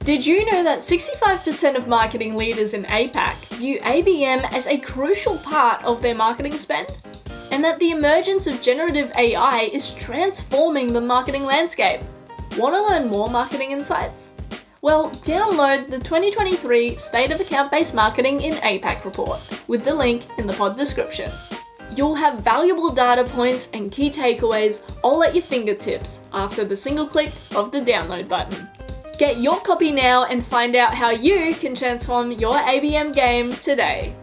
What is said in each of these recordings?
Did you know that 65% of marketing leaders in APAC view ABM as a crucial part of their marketing spend? And that the emergence of generative AI is transforming the marketing landscape? Want to learn more marketing insights? Well, download the 2023 State of Account-Based Marketing in APAC report with the link in the pod description. You'll have valuable data points and key takeaways all at your fingertips after the single click of the download button. Get your copy now and find out how you can transform your ABM game today.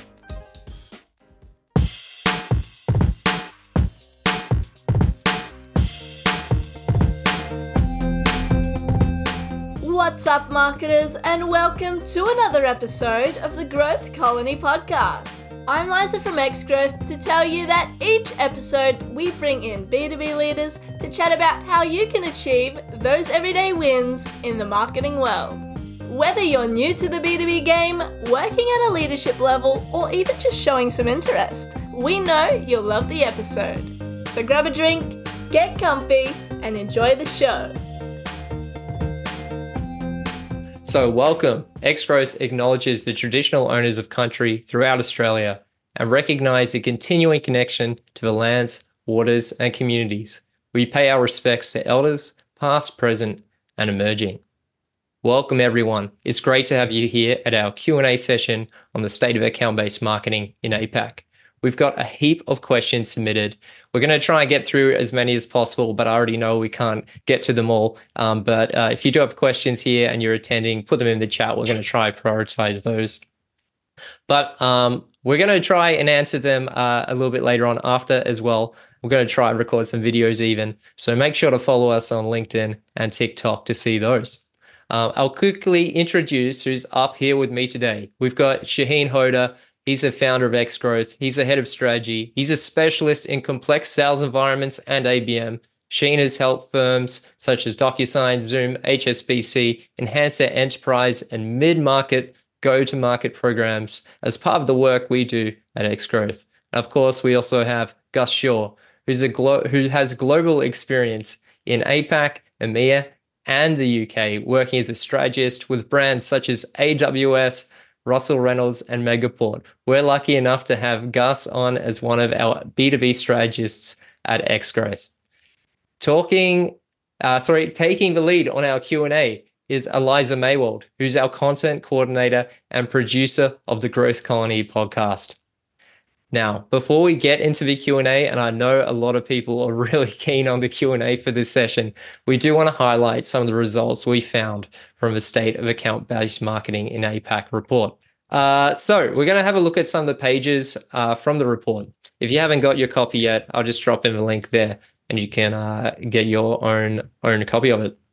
What's up, marketers, and welcome to another episode of the Growth Colony podcast. I'm Liza from Xgrowth to tell you that each episode we bring in B2B leaders to chat about how you can achieve those everyday wins in the marketing world. Whether you're new to the B2B game, working at a leadership level, or even just showing some interest, we know you'll love the episode. So grab a drink, get comfy, and enjoy the show. So welcome. Xgrowth acknowledges the traditional owners of country throughout Australia and recognise the continuing connection to the lands, waters and communities. We pay our respects to elders, past, present and emerging. Welcome everyone. It's great to have you here at our Q&A session on the State of Account-Based Marketing in APAC. We've got a heap of questions submitted. We're going to try and get through as many as possible, but I already know we can't get to them all. But if you do have questions here and you're attending, put them in the chat. We're going to try and prioritize those. But we're going to try and answer them a little bit later on after as well. We're going to try and record some videos even. So make sure to follow us on LinkedIn and TikTok to see those. I'll quickly introduce who's up here with me today. We've got Shaheen Hoda. He's the founder of Xgrowth. He's the head of strategy. He's a specialist in complex sales environments and ABM. Shaheen has helped firms such as DocuSign, Zoom, HSBC enhance their enterprise and mid-market go-to-market programs as part of the work we do at Xgrowth. Of course, we also have Gus Shaw, who has global experience in APAC, EMEA, and the UK, working as a strategist with brands such as AWS, Russell Reynolds and Megaport. We're lucky enough to have Gus on as one of our B2B strategists at Xgrowth. Taking the lead on our Q&A is Eliza Maywald, who's our content coordinator and producer of the Growth Colony podcast. Now, before we get into the Q&A, and I know a lot of people are really keen on the Q&A for this session, we do want to highlight some of the results we found from the State of Account-Based Marketing in APAC report. So we're going to have a look at some of the pages from the report. If you haven't got your copy yet, I'll just drop in the link there and you can get your own copy of it.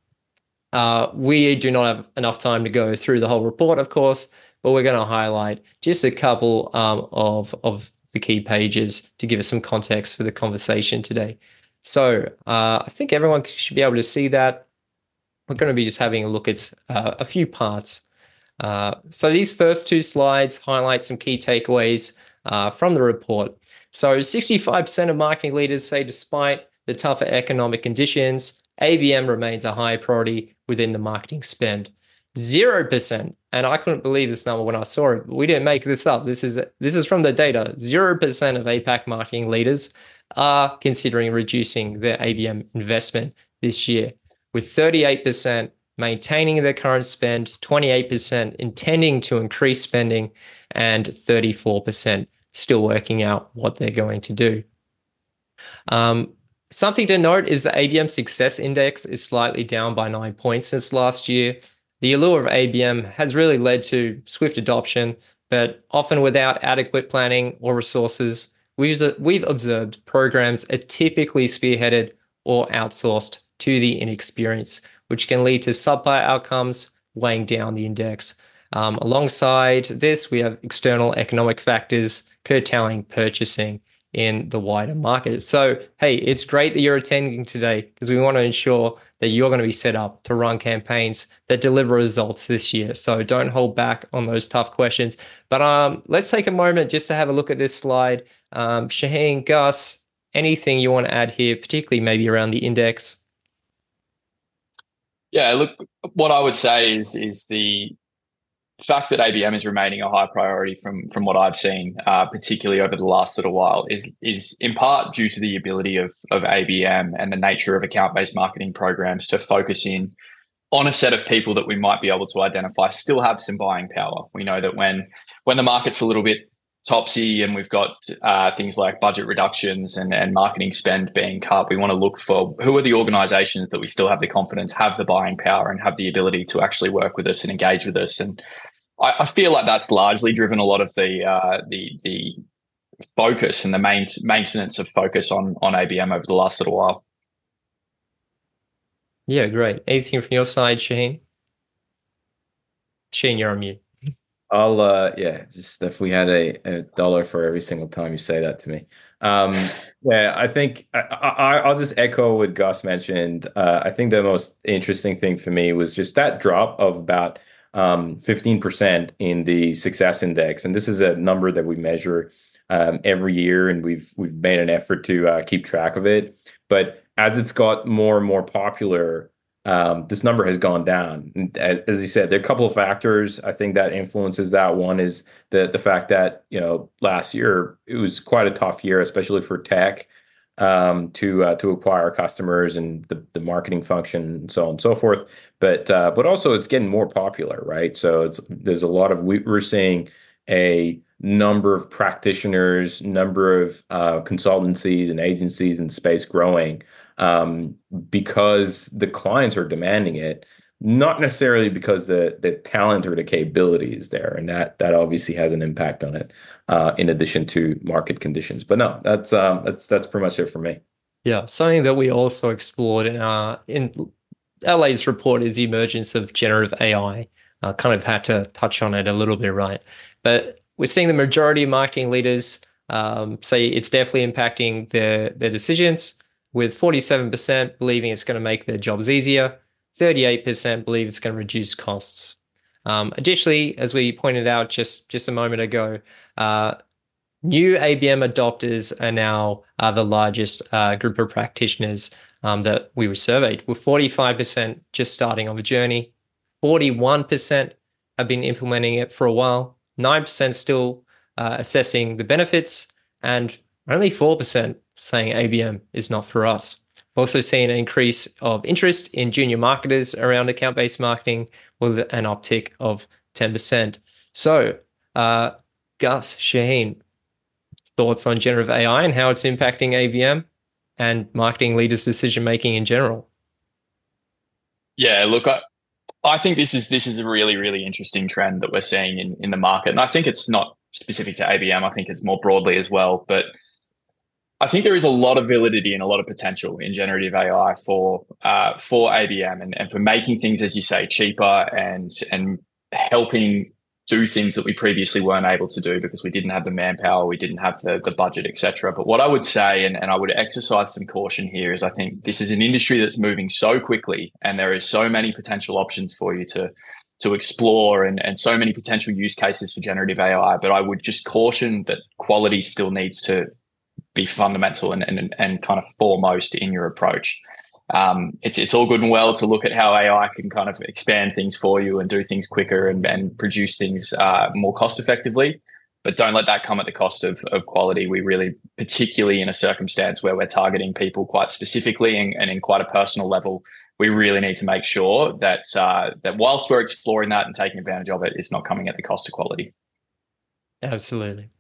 We do not have enough time to go through the whole report, of course, but we're going to highlight just a couple of the key pages to give us some context for the conversation today. So I think everyone should be able to see that. We're going to be just having a look at a few parts. So these first two slides highlight some key takeaways from the report. So 65% of marketing leaders say despite the tougher economic conditions, ABM remains a high priority within the marketing spend. 0%, and I couldn't believe this number when I saw it. We didn't make this up. This is from the data. 0% of APAC marketing leaders are considering reducing their ABM investment this year, with 38% maintaining their current spend, 28% intending to increase spending, and 34% still working out what they're going to do. Something to note is the ABM Success Index is slightly down by 9 points since last year. The allure of ABM has really led to swift adoption, but often without adequate planning or resources. We've observed programs are typically spearheaded or outsourced to the inexperienced, which can lead to subpar outcomes, weighing down the index. Alongside this, we have external economic factors curtailing purchasing in the wider market. So, hey, it's great that you're attending today because we want to ensure that you're going to be set up to run campaigns that deliver results this year. So don't hold back on those tough questions. But let's take a moment just to have a look at this slide. Shaheen, Gus, anything you want to add here, particularly maybe around the index? Yeah, look, what I would say is the fact that ABM is remaining a high priority from what I've seen, particularly over the last little while, is in part due to the ability of ABM and the nature of account-based marketing programs to focus in on a set of people that we might be able to identify still have some buying power. We know that when the market's a little bit topsy and we've got things like budget reductions and marketing spend being cut, we want to look for who are the organizations that we still have the confidence, have the buying power, and have the ability to actually work with us and engage with us. And I feel like that's largely driven a lot of the focus and the maintenance of focus on ABM over the last little while. Yeah, great. Anything from your side, Shaheen? Shaheen, you're on mute. Yeah, just if we had a dollar for every single time you say that to me. Yeah, I think I'll just echo what Gus mentioned. I think the most interesting thing for me was just that drop of about 15% in the success index. And this is a number that we measure every year, and we've made an effort to keep track of it. But as it's got more and more popular, this number has gone down. And as you said, there are a couple of factors I think that influences that. One is the fact that, last year it was quite a tough year, especially for tech, to acquire customers and the marketing function and so on and so forth. But also it's getting more popular, right? So there's a lot of we're seeing a number of practitioners, number of consultancies and agencies in space growing, because the clients are demanding it, not necessarily because the talent or the capability is there, and that obviously has an impact on it, in addition to market conditions. But no, that's pretty much it for me. Yeah, something that we also explored in our latest report is the emergence of generative AI. Kind of had to touch on it a little bit, right? But we're seeing the majority of marketing leaders say it's definitely impacting their decisions, with 47% believing it's going to make their jobs easier, 38% believe it's going to reduce costs. Additionally, as we pointed out just a moment ago, new ABM adopters are now the largest group of practitioners that we were surveyed, with 45% just starting on the journey, 41% have been implementing it for a while, 9% still assessing the benefits, and only 4% saying ABM is not for us. We've also seen an increase of interest in junior marketers around account-based marketing, with an uptick of 10%. So, Gus, Shaheen, thoughts on generative AI and how it's impacting ABM and marketing leaders' decision-making in general? Yeah, look, I think this is a really, really interesting trend that we're seeing in the market. And I think it's not specific to ABM. I think it's more broadly as well. But I think there is a lot of validity and a lot of potential in generative AI for ABM and for making things, as you say, cheaper and helping do things that we previously weren't able to do because we didn't have the manpower, we didn't have the budget, etc. But what I would say, and I would exercise some caution here, is I think this is an industry that's moving so quickly, and there is so many potential options for you to explore, and so many potential use cases for generative AI. But I would just caution that quality still needs to be fundamental and kind of foremost in your approach. It's all good and well to look at how AI can kind of expand things for you and do things quicker and produce things more cost effectively, but don't let that come at the cost of quality. We really, particularly in a circumstance where we're targeting people quite specifically and in quite a personal level, we really need to make sure that that whilst we're exploring that and taking advantage of it, it's not coming at the cost of quality. Absolutely.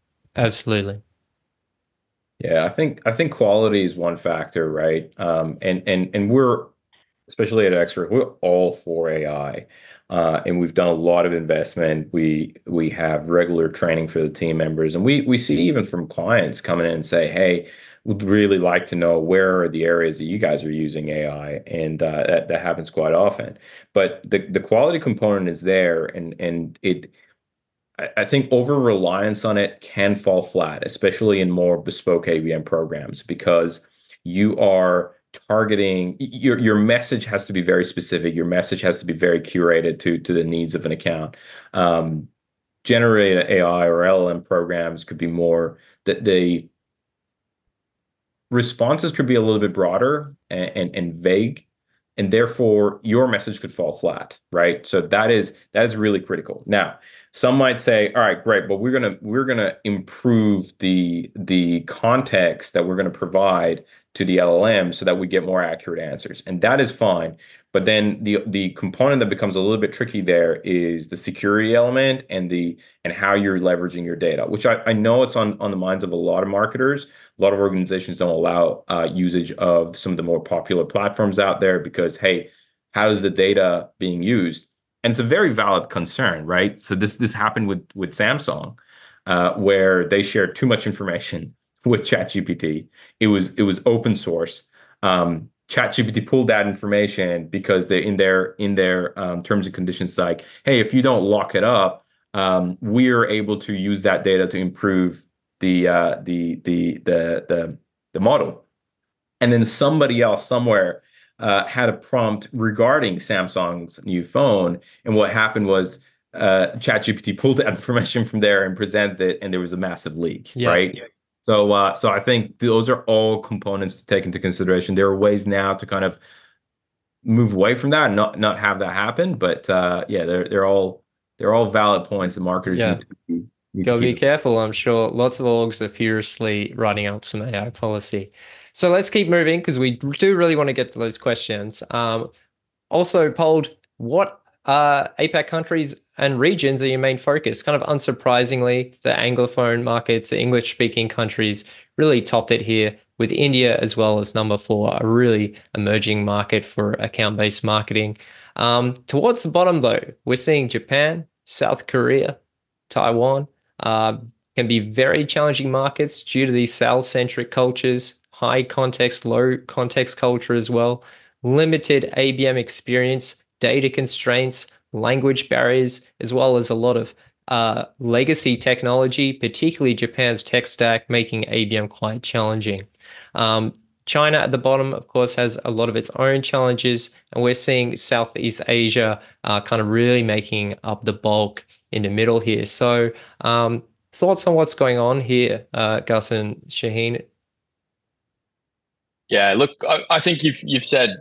Yeah, I think quality is one factor, right? And we're, especially at Extra, we're all for AI, and we've done a lot of investment. We have regular training for the team members, and we see even from clients coming in and say, "Hey, we'd really like to know where are the areas that you guys are using AI," and that happens quite often. But the quality component is there, and I think over-reliance on it can fall flat, especially in more bespoke ABM programs, because you are targeting your message has to be very specific. Your message has to be very curated to the needs of an account. Generated AI or LLM programs could be more that the responses could be a little bit broader and vague, and therefore your message could fall flat, right? So that is really critical. Now, some might say, all right, great, but we're gonna improve the context that we're gonna provide to the LLM so that we get more accurate answers, and that is fine. But then the component that becomes a little bit tricky there is the security element and how you're leveraging your data, which I know it's on the minds of a lot of marketers. A lot of organizations don't allow usage of some of the more popular platforms out there because, hey, how is the data being used? And it's a very valid concern, right? So this happened with Samsung, where they shared too much information with ChatGPT. It was open source. ChatGPT pulled that information because they in their terms and conditions, like, hey, if you don't lock it up, we're able to use that data to improve the model. And then somebody else somewhere had a prompt regarding Samsung's new phone, and what happened was ChatGPT pulled that information from there and presented it, and there was a massive leak, right? So I think those are all components to take into consideration. There are ways now to kind of move away from that and not have that happen. But they're all valid points that marketers need Gotta to be keep. careful. I'm sure lots of orgs are furiously writing up some AI policy. So let's keep moving because we do really want to get to those questions. Also polled, what APAC countries and regions are your main focus? Kind of unsurprisingly, the Anglophone markets, the English-speaking countries really topped it here, with India as well as number 4, a really emerging market for account-based marketing. Towards the bottom, though, we're seeing Japan, South Korea, Taiwan, can be very challenging markets due to these sales-centric cultures, high context, low context culture as well, limited ABM experience, data constraints, language barriers, as well as a lot of legacy technology, particularly Japan's tech stack, making ABM quite challenging. China at the bottom, of course, has a lot of its own challenges, and we're seeing Southeast Asia kind of really making up the bulk in the middle here. So thoughts on what's going on here, Gus and Shaheen? Yeah, look, I think you've said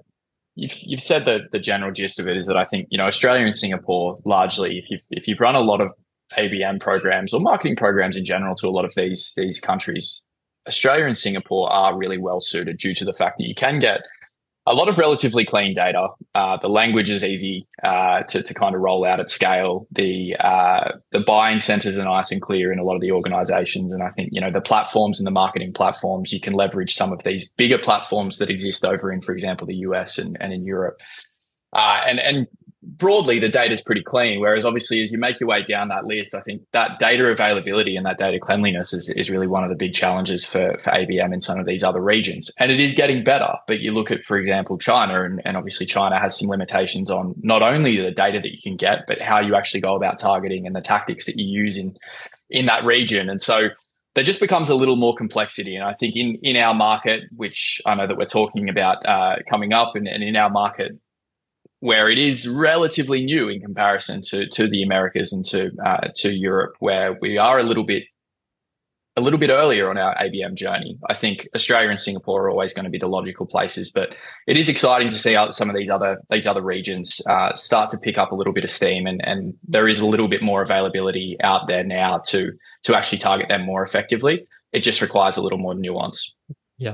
the general gist of it is that I think, Australia and Singapore largely, if you've run a lot of ABM programs or marketing programs in general to a lot of these countries, Australia and Singapore are really well suited due to the fact that you can get a lot of relatively clean data. The language is easy to kind of roll out at scale. The buying centers are nice and clear in a lot of the organizations. And I think, the platforms and the marketing platforms, you can leverage some of these bigger platforms that exist over in, for example, the US and in Europe. And broadly, the data is pretty clean. Whereas obviously, as you make your way down that list, I think that data availability and that data cleanliness is really one of the big challenges for ABM in some of these other regions. And it is getting better. But you look at, for example, China, and obviously China has some limitations on not only the data that you can get, but how you actually go about targeting and the tactics that you use in that region. And so there just becomes a little more complexity. And I think in our market, which I know that we're talking about coming up, and in our market, where it is relatively new in comparison to the Americas and to Europe, where we are a little bit earlier on our ABM journey. I think Australia and Singapore are always going to be the logical places, but it is exciting to see how some of these other regions start to pick up a little bit of steam, and there is a little bit more availability out there now to actually target them more effectively. It just requires a little more nuance. Yeah.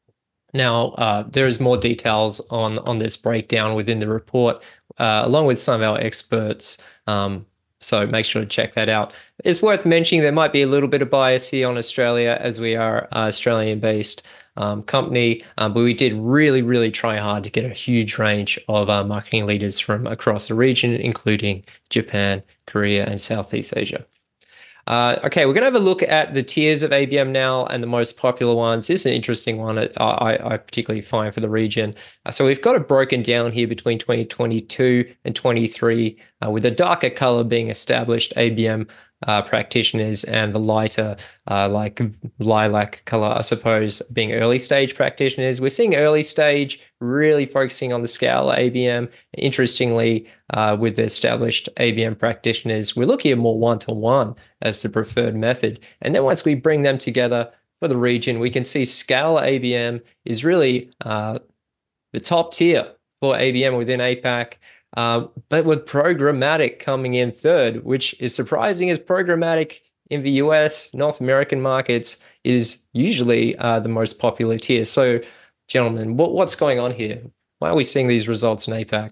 Now, there is more details on this breakdown within the report, along with some of our experts. So make sure to check that out. It's worth mentioning there might be a little bit of bias here on Australia, as we are an Australian-based company, but we did really, really try hard to get a huge range of marketing leaders from across the region, including Japan, Korea, and Southeast Asia. Okay, we're going to have a look at the tiers of ABM now and the most popular ones. This is an interesting one I particularly find for the region. So we've got it broken down here between 2022 and 23, with the darker color being established ABM practitioners, and the lighter, like lilac color, I suppose, being early stage practitioners. We're seeing early stage really focusing on the scale ABM. Interestingly, with the established ABM practitioners, we're looking at more one-to-one as the preferred method. And then once we bring them together for the region, we can see scale ABM is really the top tier for ABM within APAC. But with programmatic coming in third, which is surprising, as programmatic in the US, North American markets is usually the most popular tier. So, gentlemen, what's going on here? Why are we seeing these results in APAC?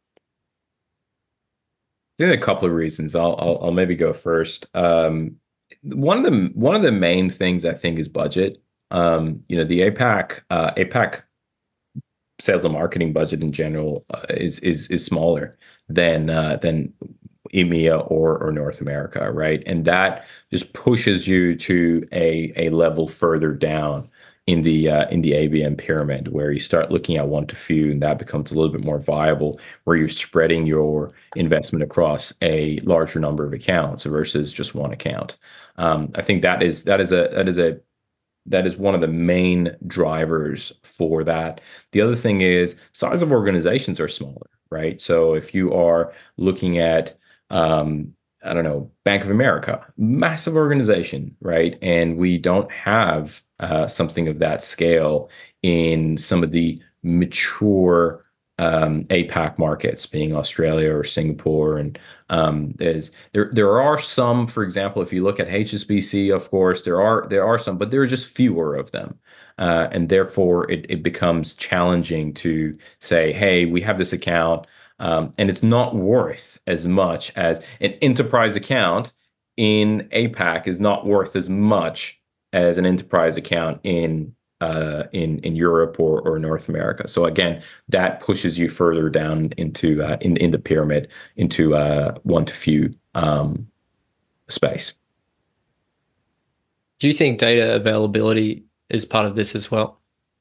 I think a couple of reasons. I'll maybe go first. One of the main things I think is budget. The APAC sales and marketing budget in general is smaller than EMEA or North America, right? And that just pushes you to a level further down in the ABM pyramid, where you start looking at one to few, and that becomes a little bit more viable, where you're spreading your investment across a larger number of accounts versus just one account. I think that is one of the main drivers for that. The other thing is size of organizations are smaller, right? So if you are looking at, I don't know, Bank of America, massive organization, right? And we don't have something of that scale in some of the mature APAC markets, being Australia or Singapore. And there are some, for example, if you look at HSBC, of course, there are some, but there are just fewer of them. And therefore it becomes challenging to say, hey, we have this account, and it's not worth as much as an enterprise account in APAC is not worth as much as an enterprise account in Europe or North America. So again, that pushes you further down into in the pyramid into one to few space. Do you think data availability is part of this as well?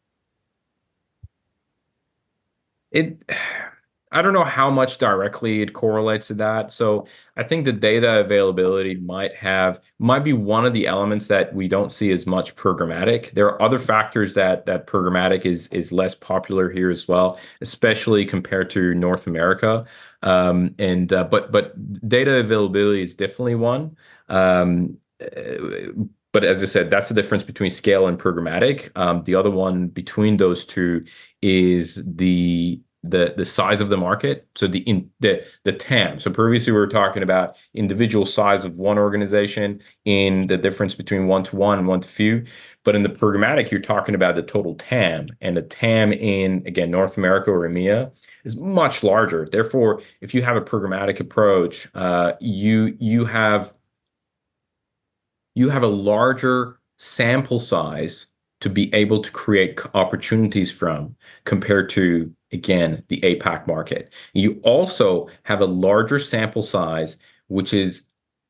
I don't know how much directly it correlates to that. So I think the data availability might be one of the elements that we don't see as much programmatic. There are other factors that programmatic is less popular here as well, especially compared to North America. But data availability is definitely one. But as I said, that's the difference between scale and programmatic. The other one between those two is the size of the market. So the TAM. So previously we were talking about individual size of one organization in the difference between one to one and one to few. But in the programmatic, you're talking about the total TAM, and the TAM in, again, North America or EMEA is much larger. Therefore, if you have a programmatic approach, you have a larger sample size to be able to create opportunities from, compared to, again, the APAC market. You also have a larger sample size, which is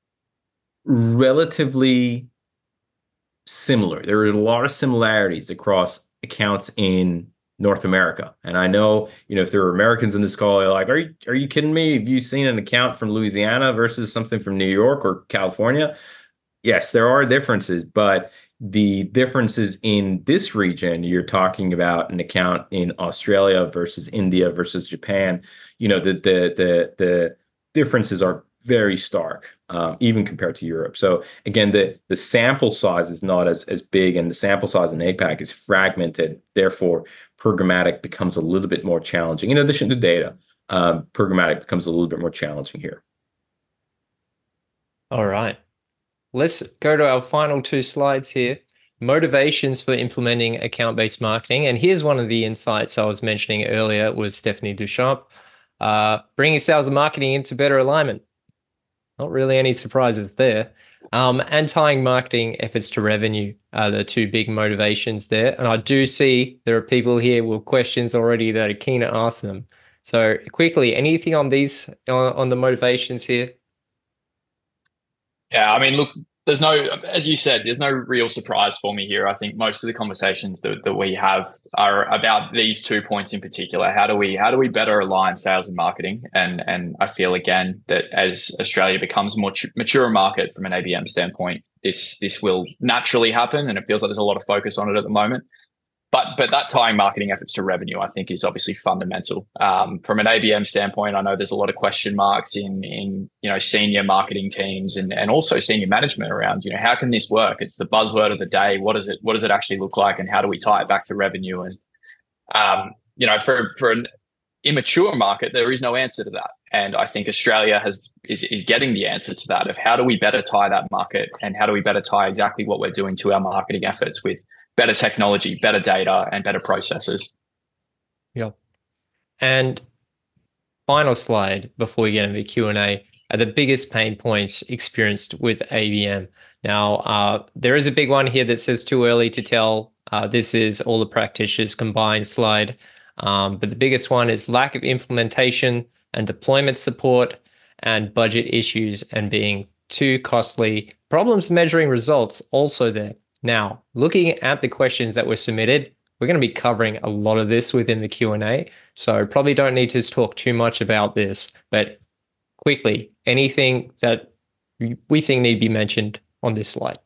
relatively similar. There are a lot of similarities across accounts in North America. And I know, if there are Americans in this call, you're like, are you kidding me? Have you seen an account from Louisiana versus something from New York or California? Yes, there are differences, but the differences in this region, you're talking about an account in Australia versus India versus Japan. The differences are very stark, even compared to Europe. So again, the sample size is not as big, and the sample size in APAC is fragmented. Therefore, programmatic becomes a little bit more challenging. In addition to data, programmatic becomes a little bit more challenging here. All right. Let's go to our final two slides here. Motivations for implementing account-based marketing. And here's one of the insights I was mentioning earlier with Stephanie Duchamp. Bringing sales and marketing into better alignment. Not really any surprises there. And tying marketing efforts to revenue are the two big motivations there. And I do see there are people here with questions already that are keen to ask them. So quickly, anything on these, on the motivations here? Yeah, I mean, look, as you said, there's no real surprise for me here. I think most of the conversations that we have are about these 2 points in particular. How do we better align sales and marketing? And I feel, again, that as Australia becomes a more mature market from an ABM standpoint, this will naturally happen, and it feels like there's a lot of focus on it at the moment. But that tying marketing efforts to revenue, I think, is obviously fundamental. From an ABM standpoint, I know there's a lot of question marks in senior marketing teams and also senior management around, how can this work? It's the buzzword of the day. What does it actually look like, and how do we tie it back to revenue? And for immature market, there is no answer to that. And I think Australia is getting the answer to that, of how do we better tie that market, and how do we better tie exactly what we're doing to our marketing efforts with better technology, better data, and better processes. Yeah. And final slide before we get into the Q&A are the biggest pain points experienced with ABM. Now, there is a big one here that says too early to tell. This is all the practitioners combined slide. But the biggest one is lack of implementation and deployment support, and budget issues and being too costly. Problems measuring results also there. Now, looking at the questions that were submitted, we're going to be covering a lot of this within the Q&A, so probably don't need to talk too much about this, but quickly, anything that we think need to be mentioned on this slide?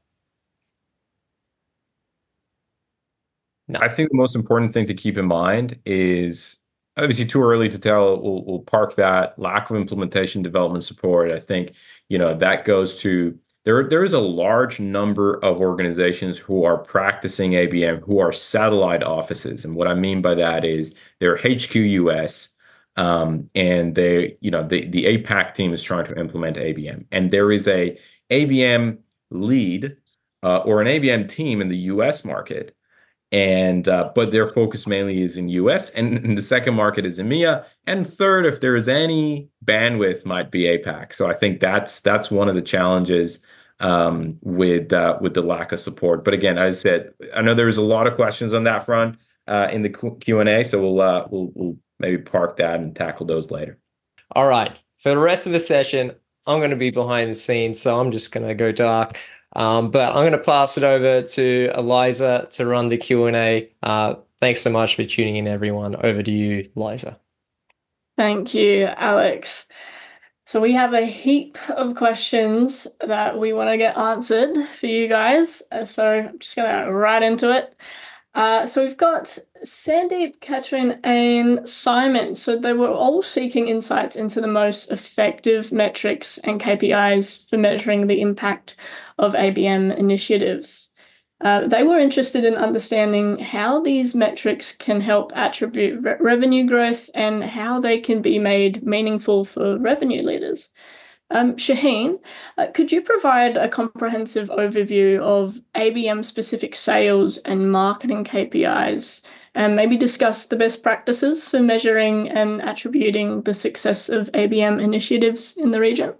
No. I think the most important thing to keep in mind is obviously too early to tell. We'll park that. Lack of implementation, development support. I think, that goes to there is a large number of organizations who are practicing ABM who are satellite offices. And what I mean by that is they're HQ US, and the APAC team is trying to implement ABM. And there is a ABM lead or an ABM team in the US market. And but their focus mainly is in US, and the second market is EMEA, and third, if there is any bandwidth, might be APAC. So I think that's one of the challenges with the lack of support. But again, as I said, I know there's a lot of questions on that front in the Q&A, so we'll maybe park that and tackle those later. All right, for the rest of the session, I'm going to be behind the scenes, so I'm just going to go dark. But I'm going to pass it over to Eliza to run the Q&A. Thanks so much for tuning in, everyone. Over to you, Eliza. Thank you, Alex. So we have a heap of questions that we want to get answered for you guys. So I'm just going to go right into it. So we've got Sandeep, Katrin, and Simon. So they were all seeking insights into the most effective metrics and KPIs for measuring the impact of ABM initiatives. They were interested in understanding how these metrics can help attribute revenue growth and how they can be made meaningful for revenue leaders. Shaheen, could you provide a comprehensive overview of ABM-specific sales and marketing KPIs, and maybe discuss the best practices for measuring and attributing the success of ABM initiatives in the region?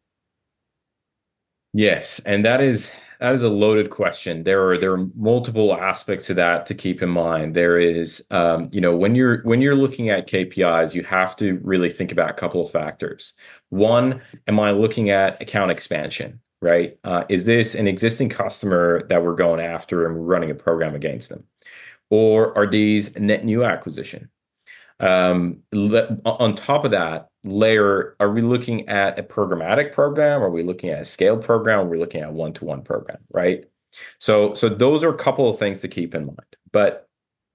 Yes, and that is a loaded question. There are multiple aspects to that to keep in mind. There is, when you're looking at KPIs, you have to really think about a couple of factors. One, am I looking at account expansion, right? Is this an existing customer that we're going after and we're running a program against them? Or are these net new acquisition? On top of that layer, are we looking at a programmatic program? Are we looking at a scaled program? Are we looking at a one-to-one program, right? So those are a couple of things to keep in mind. But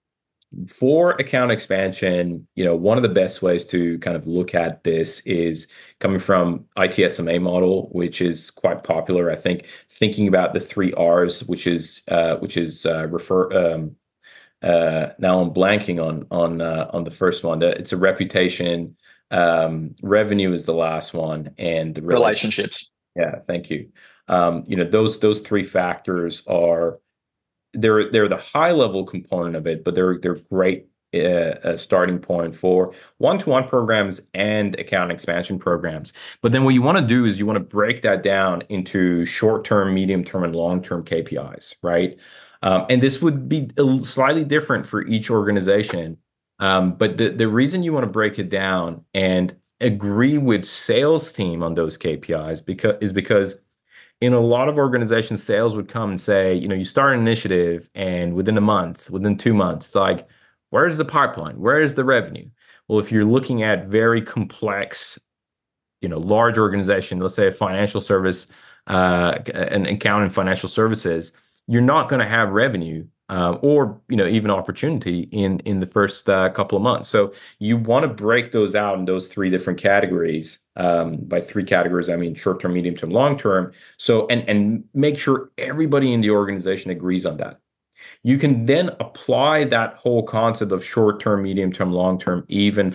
for account expansion, one of the best ways to kind of look at this is coming from ITSMA model, which is quite popular. I think thinking about the 3 R's, which is refer. Now I'm blanking on the first one. It's a reputation. Revenue is the last one, and the relationships. Yeah, thank you. Those 3 factors are they're the high level component of it, but they're great starting point for one-to-one programs and account expansion programs. But then what you want to do is you want to break that down into short-term, medium-term, and long-term KPIs, right? And this would be slightly different for each organization. But the reason you want to break it down and agree with sales team on those KPIs because in a lot of organizations, sales would come and say, you start an initiative and within a month, within 2 months, it's like, where's the pipeline? Where is the revenue? Well, if you're looking at very complex, large organization, let's say a financial service, an account in financial services, you're not going to have revenue or even opportunity in the first couple of months. So you want to break those out in those 3 different categories. By 3 categories, I mean short-term, medium-term, long-term. So and make sure everybody in the organization agrees on that. you can then apply that whole concept of short-term, medium-term, long-term, even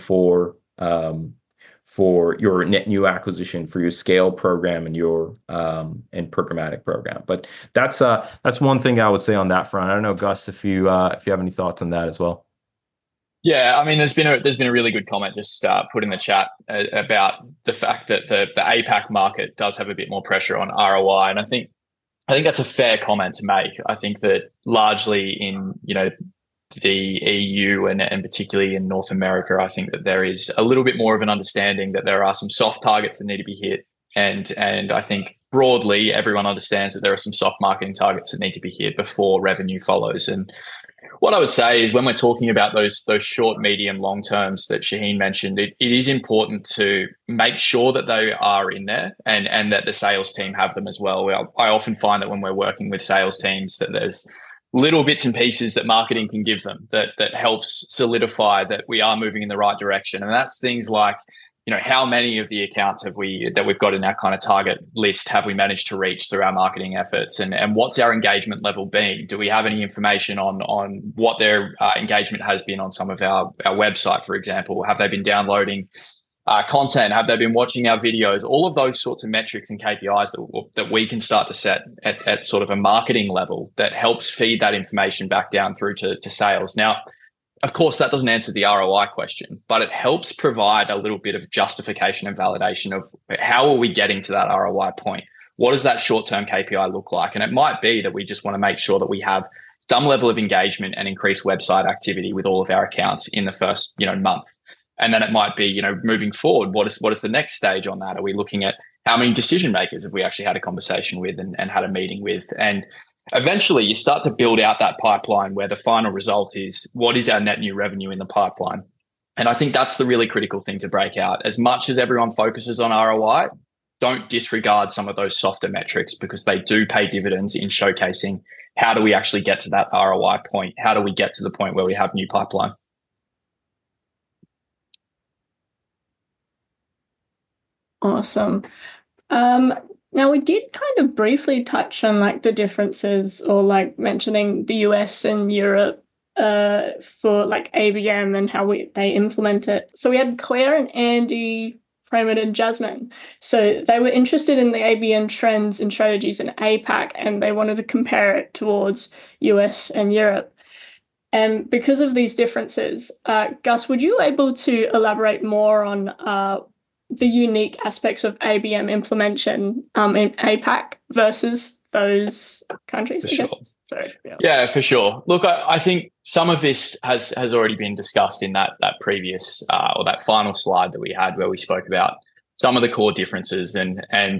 for your net new acquisition, for your scale program and your and programmatic program. But that's one thing I would say on that front. I don't know, Gus, if you have any thoughts on that as well. Yeah, I mean, there's been a really good comment just put in the chat about the fact that the APAC market does have a bit more pressure on ROI, and I think that's a fair comment to make. I think that largely in the EU and particularly in North America, I think that there is a little bit more of an understanding that there are some soft targets that need to be hit, and I think broadly everyone understands that there are some soft marketing targets that need to be hit before revenue follows. And what I would say is when we're talking about those short, medium, long terms that Shaheen mentioned, it is important to make sure that they are in there and that the sales team have them as well. I often find that when we're working with sales teams that there's little bits and pieces that marketing can give them that helps solidify that we are moving in the right direction. And that's things like, how many of the accounts that we've got in our kind of target list have we managed to reach through our marketing efforts, and what's our engagement level been? Do we have any information on what their engagement has been on some of our website, for example? Have they been downloading content? Have they been watching our videos? All of those sorts of metrics and KPIs that we can start to set at sort of a marketing level that helps feed that information back down through to sales. Now, of course, that doesn't answer the ROI question, but it helps provide a little bit of justification and validation of how are we getting to that ROI point? What does that short-term KPI look like? And it might be that we just want to make sure that we have some level of engagement and increased website activity with all of our accounts in the first, month. And then it might be, moving forward, what is the next stage on that? Are we looking at how many decision makers have we actually had a conversation with and had a meeting with? And eventually you start to build out that pipeline where the final result is what is our net new revenue in the pipeline? And I think that's the really critical thing to break out. As much as everyone focuses on ROI, don't disregard some of those softer metrics because they do pay dividends in showcasing how do we actually get to that ROI point? How do we get to the point where we have new pipeline? Awesome. Now we did kind of briefly touch on the differences or mentioning the US and Europe for ABM and how they implement it. So we had Claire and Andy, Pramit and Jasmine. So they were interested in the ABM trends and strategies in APAC and they wanted to compare it towards US and Europe. And because of these differences, Gus, would you able to elaborate more on the unique aspects of ABM implementation in APAC versus those countries? For sure. Sorry. Yeah, for sure. Look, I think some of this has already been discussed in that previous or that final slide that we had where we spoke about some of the core differences. And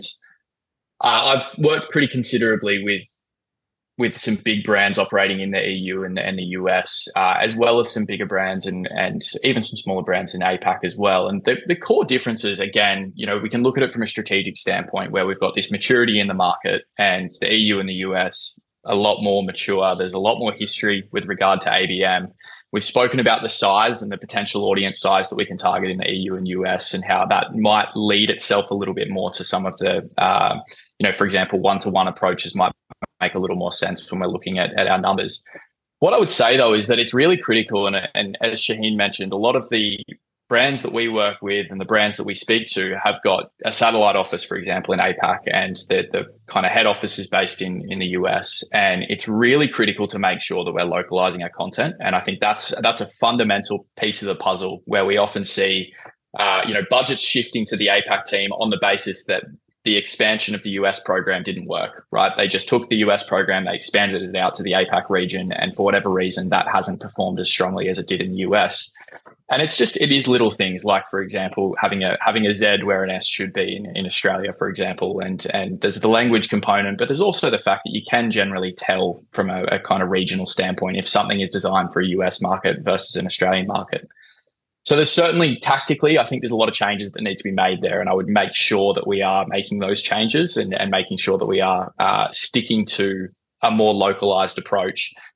I've worked pretty considerably with some big brands operating in the EU and the US, as well as some bigger brands and even some smaller brands in APAC as well. And the core differences, again, we can look at it from a strategic standpoint where we've got this maturity in the market and the EU and the US a lot more mature. There's a lot more history with regard to ABM. We've spoken about the size and the potential audience size that we can target in the EU and US and how that might lead itself a little bit more to some of the, for example, one-to-one approaches might make a little more sense when we're looking at our numbers. What I would say, though, is that it's really critical. And as Shaheen mentioned, a lot of the brands that we work with and the brands that we speak to have got a satellite office, for example, in APAC, and the kind of head office is based in the US. And it's really critical to make sure that we're localizing our content. And I think that's a fundamental piece of the puzzle where we often see, budgets shifting to the APAC team on the basis that the expansion of the US program didn't work, right? They just took the US program, they expanded it out to the APAC region, and for whatever reason, that hasn't performed as strongly as it did in the US. And it is little things like, for example, having a Z where an S should be in Australia, for example, and there's the language component, but there's also the fact that you can generally tell from a kind of regional standpoint if something is designed for a US market versus an Australian market. So there's certainly tactically, I think there's a lot of changes that need to be made there. And I would make sure that we are making those changes and making sure that we are sticking to a more localized approach.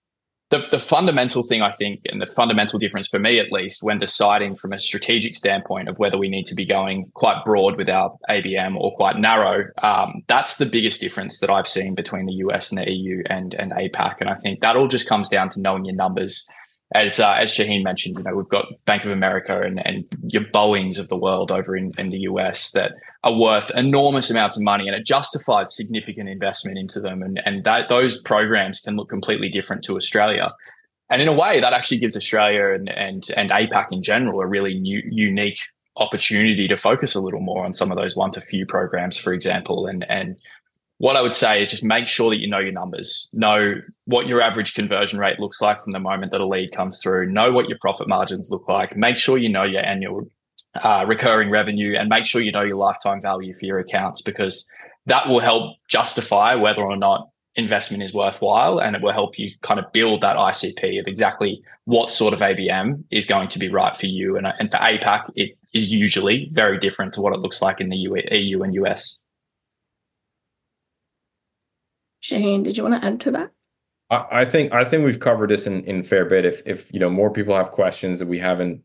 the fundamental thing, I think, and the fundamental difference for me, at least, when deciding from a strategic standpoint of whether we need to be going quite broad with our ABM or quite narrow, that's the biggest difference that I've seen between the US and the EU and APAC. And I think that all just comes down to knowing your numbers. As Shaheen mentioned, we've got Bank of America and your Boeings of the world over in the US that are worth enormous amounts of money, and it justifies significant investment into them. And those programs can look completely different to Australia. And in a way, that actually gives Australia and APAC in general a really unique opportunity to focus a little more on some of those one to few programs, for example. And what I would say is just make sure that you know your numbers, know what your average conversion rate looks like from the moment that a lead comes through, know what your profit margins look like, make sure you know your annual recurring revenue, and make sure you know your lifetime value for your accounts, because that will help justify whether or not investment is worthwhile, and it will help you kind of build that ICP of exactly what sort of ABM is going to be right for you. And for APAC, it is usually very different to what it looks like in the EU and US. Shaheen, did you want to add to that? I think we've covered this in fair bit. If more people have questions that we haven't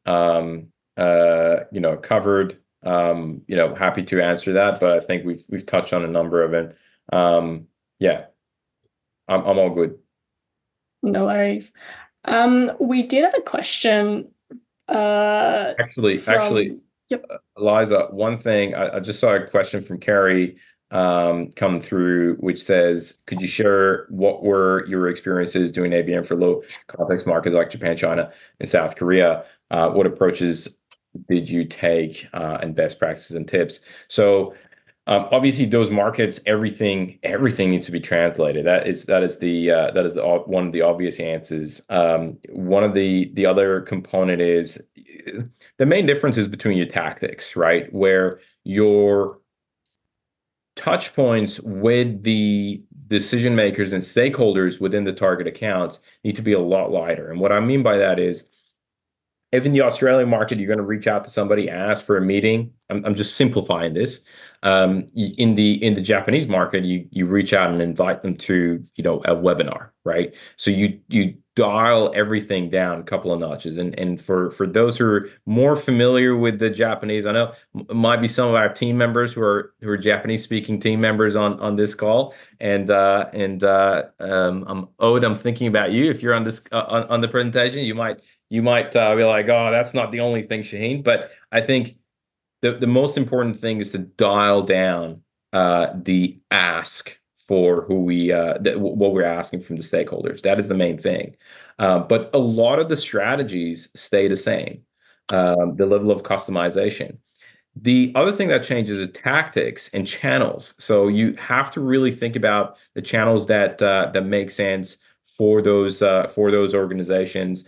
covered, happy to answer that. But I think we've touched on a number of it. Yeah, I'm all good. No worries. We did have a question. Actually, yep. Eliza, one thing I just saw a question from Carrie come through, which says, could you share what were your experiences doing ABM for low context markets like Japan, China, and South Korea? What approaches did you take, and best practices and tips? So obviously those markets, everything needs to be translated. That is one of the obvious answers. One of the other component is the main difference is between your tactics, right? Where your touch points with the decision makers and stakeholders within the target accounts need to be a lot lighter. And what I mean by that is, if in the Australian market you're going to reach out to somebody, ask for a meeting, I'm just simplifying this. In the Japanese market, you reach out and invite them to a webinar, right? So you dial everything down a couple of notches. And for those who are more familiar with the Japanese, I know might be some of our team members who are Japanese speaking team members on this call. And Ode, I'm thinking about you. If you're on this on the presentation, you might be like, oh, that's not the only thing, Shaheen. But I think the most important thing is to dial down the ask for who what we're asking from the stakeholders. That is the main thing. But a lot of the strategies stay the same. The level of customization. The other thing that changes is tactics and channels. So you have to really think about the channels that make sense for those organizations.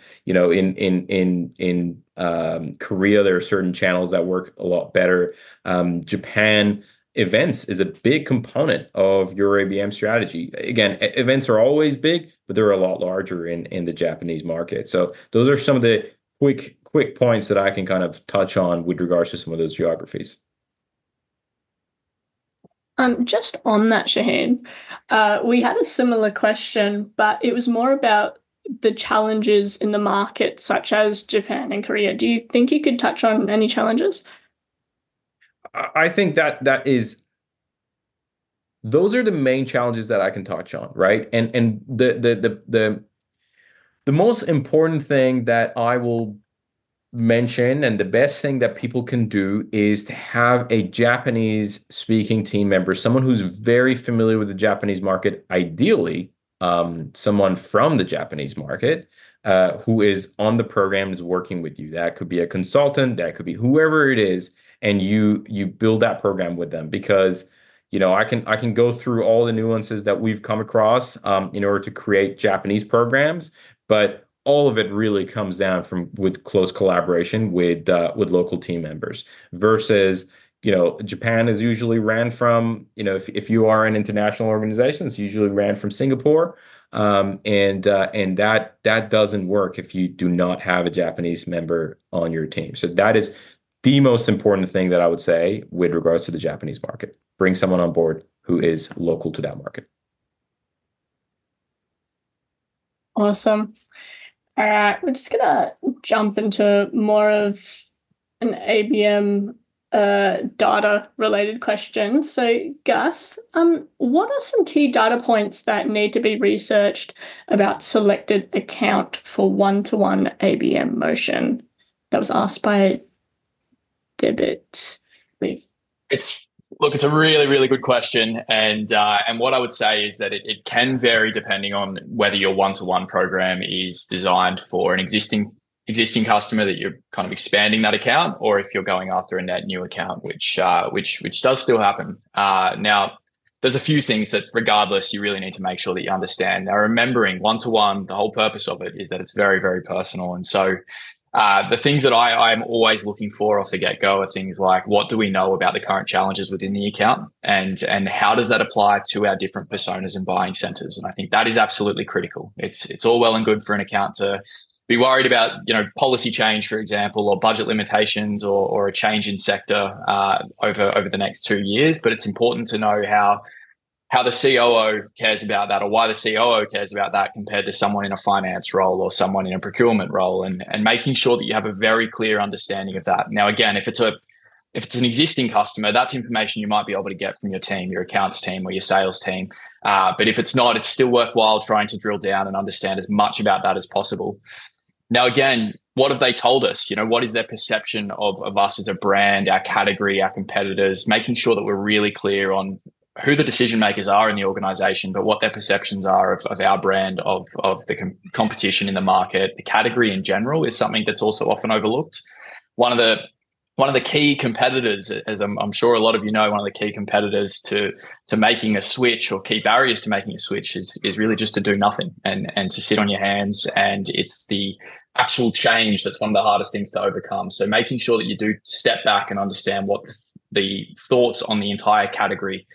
In Korea, there are certain channels that work a lot better. Japan, events is a big component of your ABM strategy. Again, events are always big, but they're a lot larger in the Japanese market. So those are some of the quick points that I can kind of touch on with regards to some of those geographies. Just on that, Shaheen, we had a similar question, but it was more about the challenges in the market, such as Japan and Korea. Do you think you could touch on any challenges? I think those are the main challenges that I can touch on, right? And the most important thing that I will mention, and the best thing that people can do, is to have a Japanese speaking team member, someone who's very familiar with the Japanese market, ideally someone from the Japanese market who is on the program, is working with you. That could be a consultant, that could be whoever it is, and you build that program with them, because I can go through all the nuances that we've come across in order to create Japanese programs, but all of it really comes down with close collaboration with local team members. Versus, Japan is usually ran from, if you are an international organization, it's usually ran from Singapore, and that doesn't work if you do not have a Japanese member on your team. So that is the most important thing that I would say with regards to the Japanese market. Bring someone on board who is local to that market. Awesome. All right, we're just gonna jump into more of an ABM data related question. So, Gus, what are some key data points that need to be researched about selected account for one-to-one ABM motion? That was asked by Debit. It's a really, really good question, and what I would say is that it can vary depending on whether your one-to-one program is designed for an existing customer that you're kind of expanding that account, or if you're going after a net new account, which does still happen. Now, there's a few things that, regardless, you really need to make sure that you understand. Now, remembering one-to-one, the whole purpose of it is that it's very, very personal, and so the things that I'm always looking for off the get-go are things like, what do we know about the current challenges within the account, and how does that apply to our different personas and buying centers? And I think that is absolutely critical. It's all well and good for an account to be worried about, policy change, for example, or budget limitations, or a change in sector over the next 2 years, but it's important to know how the COO cares about that, or why the COO cares about that compared to someone in a finance role or someone in a procurement role, and making sure that you have a very clear understanding of that. Now, again, if it's an existing customer, that's information you might be able to get from your team, your accounts team or your sales team. But if it's not, it's still worthwhile trying to drill down and understand as much about that as possible. Now, again, what have they told us? What is their perception of us as a brand, our category, our competitors, making sure that we're really clear on who the decision makers are in the organization, but what their perceptions are of our brand, of the competition in the market. The category in general is something that's also often overlooked. One of the key competitors, as I'm sure a lot of you know, one of the key competitors to making a switch, or key barriers to making a switch, is really just to do nothing and to sit on your hands. And it's the actual change that's one of the hardest things to overcome. So making sure that you do step back and understand what the thoughts on the entire category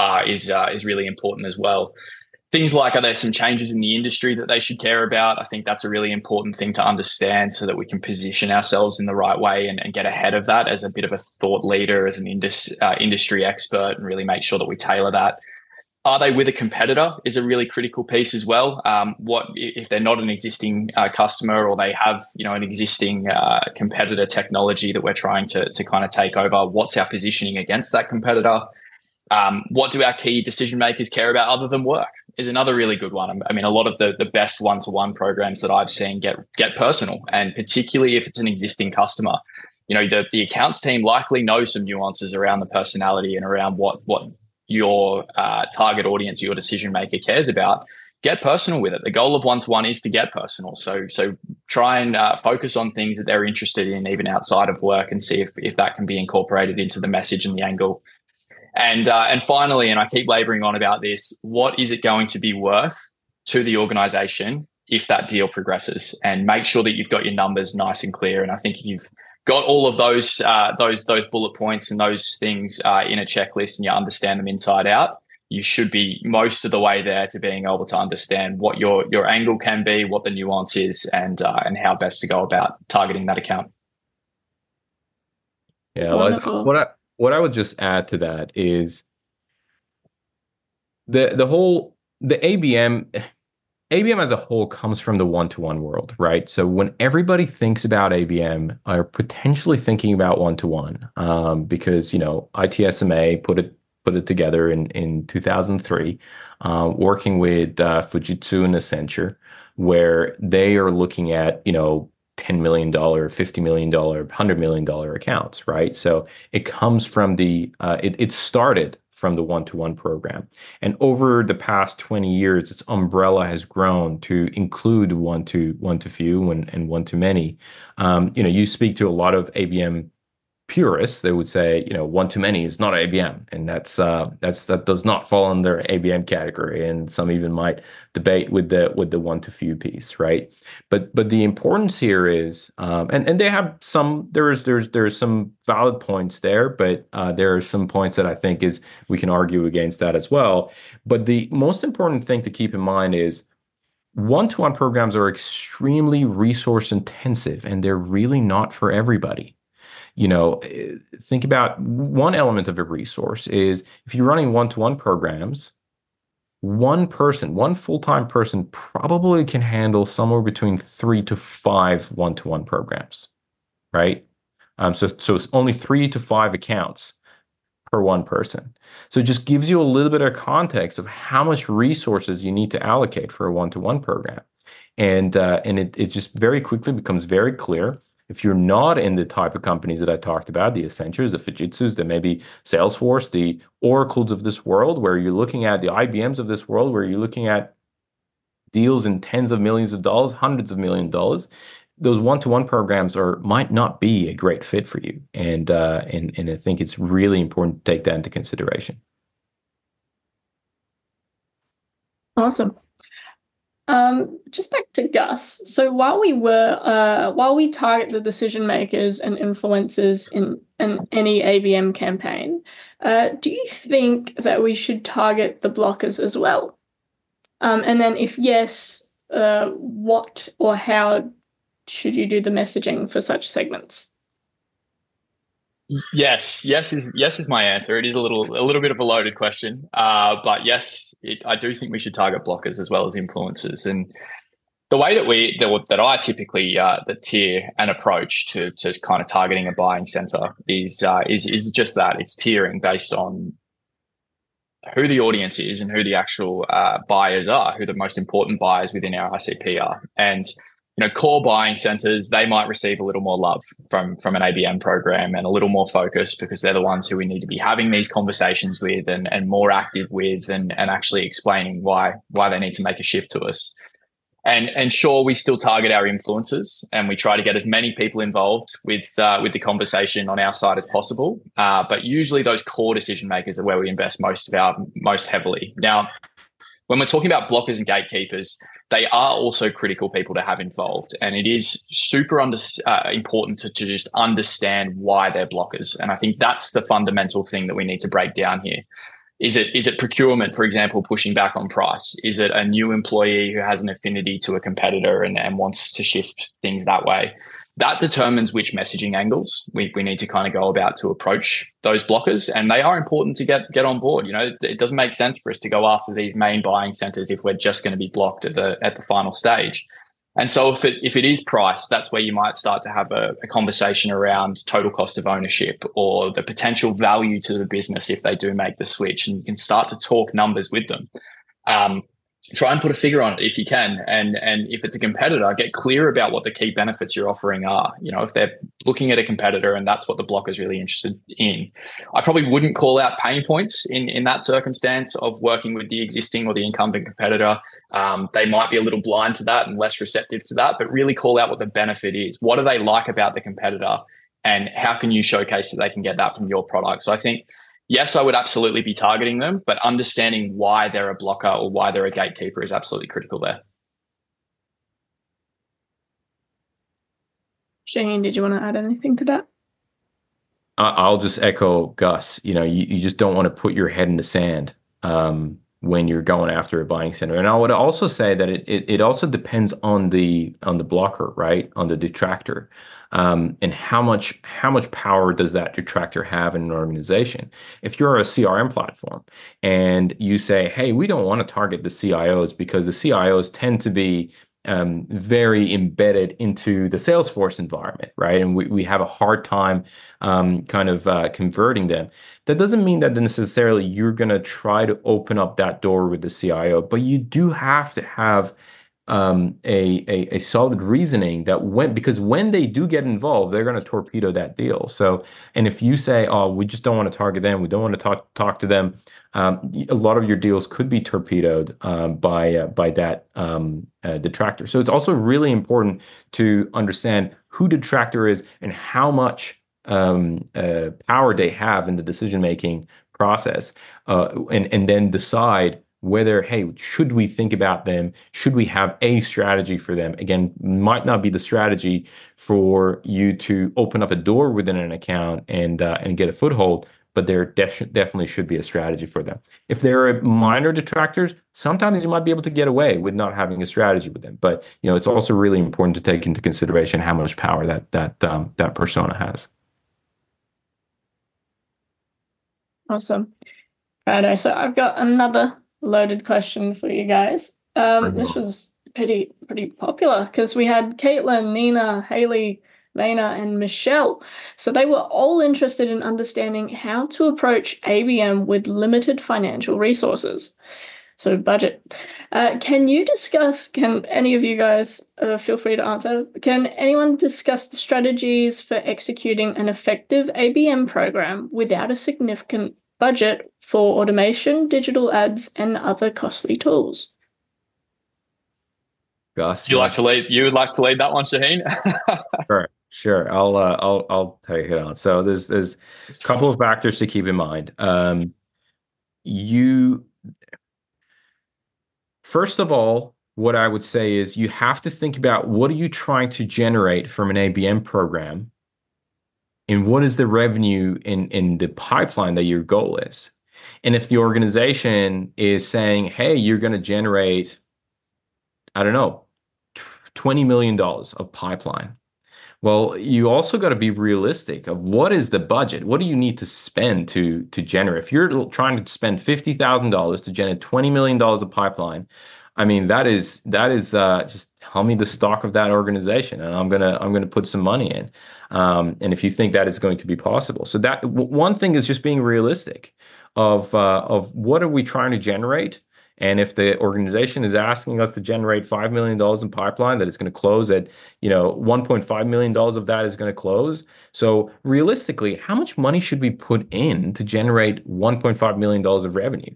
is really important as well. Things like, are there some changes in the industry that they should care about? I think that's a really important thing to understand, so that we can position ourselves in the right way and get ahead of that as a bit of a thought leader, as an industry expert, and really make sure that we tailor that. Are they with a competitor is a really critical piece as well. What if they're not an existing customer, or they have an existing competitor technology that we're trying to kind of take over? What's our positioning against that competitor? What do our key decision makers care about other than work is another really good one. I mean, a lot of the best one-to-one programs that I've seen get personal, and particularly if it's an existing customer. The accounts team likely knows some nuances around the personality and around what your target audience, your decision maker cares about. Get personal with it. The goal of one-to-one is to get personal. So try and focus on things that they're interested in, even outside of work, and see if that can be incorporated into the message and the angle. And finally, and I keep laboring on about this, what is it going to be worth to the organization if that deal progresses? And make sure that you've got your numbers nice and clear. And I think if you've got all of those bullet points and those things in a checklist, and you understand them inside out, you should be most of the way there to being able to understand what your angle can be, what the nuance is, and how best to go about targeting that account. Yeah, well, what I would just add to that is the ABM as a whole comes from the one-to-one world, right? So when everybody thinks about ABM, are potentially thinking about one-to-one, because ITSMA put it together in 2003, working with Fujitsu and Accenture, where they are looking at $10 million, $50 million, $100 million accounts, right? So it comes from it started from the one-to-one program. And over the past 20 years, its umbrella has grown to include one-to-few and one-to-many. You speak to a lot of ABM purists, they would say, one-to-many is not ABM, and that does not fall under ABM category. And some even might debate with the one-to-few piece, right? But the importance here is, and they have some, there's some valid points there, but there are some points that I think we can argue against that as well. But the most important thing to keep in mind is, one-to-one programs are extremely resource intensive, and they're really not for everybody. Think about one element of a resource is, if you're running one-to-one programs, one person, one full-time person probably can handle somewhere between 3 to 5 one-to-one programs, right? So it's only 3 to 5 accounts per one person. So it just gives you a little bit of context of how much resources you need to allocate for a one-to-one program. And it just very quickly becomes very clear. If you're not in the type of companies that I talked about, the Accentures, the Fujitsus, the maybe Salesforce, the Oracles of this world, where you're looking at the IBMs of this world, where you're looking at deals in tens of millions of dollars, hundreds of millions of dollars, those one-to-one programs might not be a great fit for you. And I think it's really important to take that into consideration. Awesome. Just back to Gus. So while we target the decision makers and influencers in any ABM campaign, do you think that we should target the blockers as well? And then if yes, what or how should you do the messaging for such segments? Yes is my answer. It is a little bit of a loaded question, but yes, I do think we should target blockers as well as influencers. And the way that I typically tier an approach to kind of targeting a buying center is just that. It's tiering based on who the audience is and who the actual buyers are, who the most important buyers within our ICP are. And core buying centers, they might receive a little more love from an ABM program and a little more focus, because they're the ones who we need to be having these conversations with and more active with and actually explaining why they need to make a shift to us. And sure, we still target our influencers and we try to get as many people involved with the conversation on our side as possible. But usually those core decision makers are where we invest most heavily. Now, when we're talking about blockers and gatekeepers, they are also critical people to have involved. And it is super important to just understand why they're blockers. And I think that's the fundamental thing that we need to break down here. Is it procurement, for example, pushing back on price? Is it a new employee who has an affinity to a competitor and wants to shift things that way? That determines which messaging angles we need to kind of go about to approach those blockers. And they are important to get on board. It doesn't make sense for us to go after these main buying centers if we're just going to be blocked at the final stage. And so if it is price, that's where you might start to have a conversation around total cost of ownership or the potential value to the business if they do make the switch, and you can start to talk numbers with them. Try and put a figure on it if you can. And if it's a competitor, get clear about what the key benefits you're offering are. If they're looking at a competitor and that's what the blocker is really interested in, I probably wouldn't call out pain points in that circumstance of working with the existing or the incumbent competitor. They might be a little blind to that and less receptive to that, but really call out what the benefit is. What do they like about the competitor? And how can you showcase that they can get that from your product? So I think, yes, I would absolutely be targeting them, but understanding why they're a blocker or why they're a gatekeeper is absolutely critical there. Shane, did you want to add anything to that? I'll just echo Gus. You just don't want to put your head in the sand when you're going after a buying center. And I would also say that it also depends on the blocker, right? On the detractor. And how much power does that detractor have in an organization? If you're a CRM platform and you say, hey, we don't want to target the CIOs because the CIOs tend to be very embedded into the Salesforce environment, right? And we have a hard time converting them. That doesn't mean that necessarily you're going to try to open up that door with the CIO, but you do have to have a solid reasoning because when they do get involved, they're going to torpedo that deal. So, and if you say, oh, we just don't want to target them, we don't want to talk to them, a lot of your deals could be torpedoed by that detractor. So it's also really important to understand who detractor is and how much power they have in the decision-making process, and then decide whether, hey, should we think about them? Should we have a strategy for them? Again, might not be the strategy for you to open up a door within an account and get a foothold, but there definitely should be a strategy for them. If there are minor detractors, sometimes you might be able to get away with not having a strategy with them. But it's also really important to take into consideration how much power that persona has. Awesome. Right, so I've got another loaded question for you guys. This was pretty popular because we had Caitlin, Nina, Haley, Vena, and Michelle. So they were all interested in understanding how to approach ABM with limited financial resources. So budget. Can any of you guys feel free to answer, can anyone discuss the strategies for executing an effective ABM program without a significant budget for automation, digital ads, and other costly tools? Gus, You would like to lead that one, Shaheen? Sure. I'll take it on. So there's a couple of factors to keep in mind. First of all, what I would say is you have to think about what are you trying to generate from an ABM program, and what is the revenue in the pipeline that your goal is. And if the organization is saying, hey, you're going to generate, I don't know, $20 million of pipeline. Well, you also got to be realistic of what is the budget? What do you need to spend to generate? If you're trying to spend $50,000 to generate $20 million of pipeline, I mean, that is just tell me the stock of that organization, and I'm gonna put some money in. And if you think that is going to be possible, so that one thing is just being realistic of what are we trying to generate. And if the organization is asking us to generate $5 million in pipeline, that it's going to close at, $1.5 million of that is going to close. So realistically, how much money should we put in to generate $1.5 million of revenue?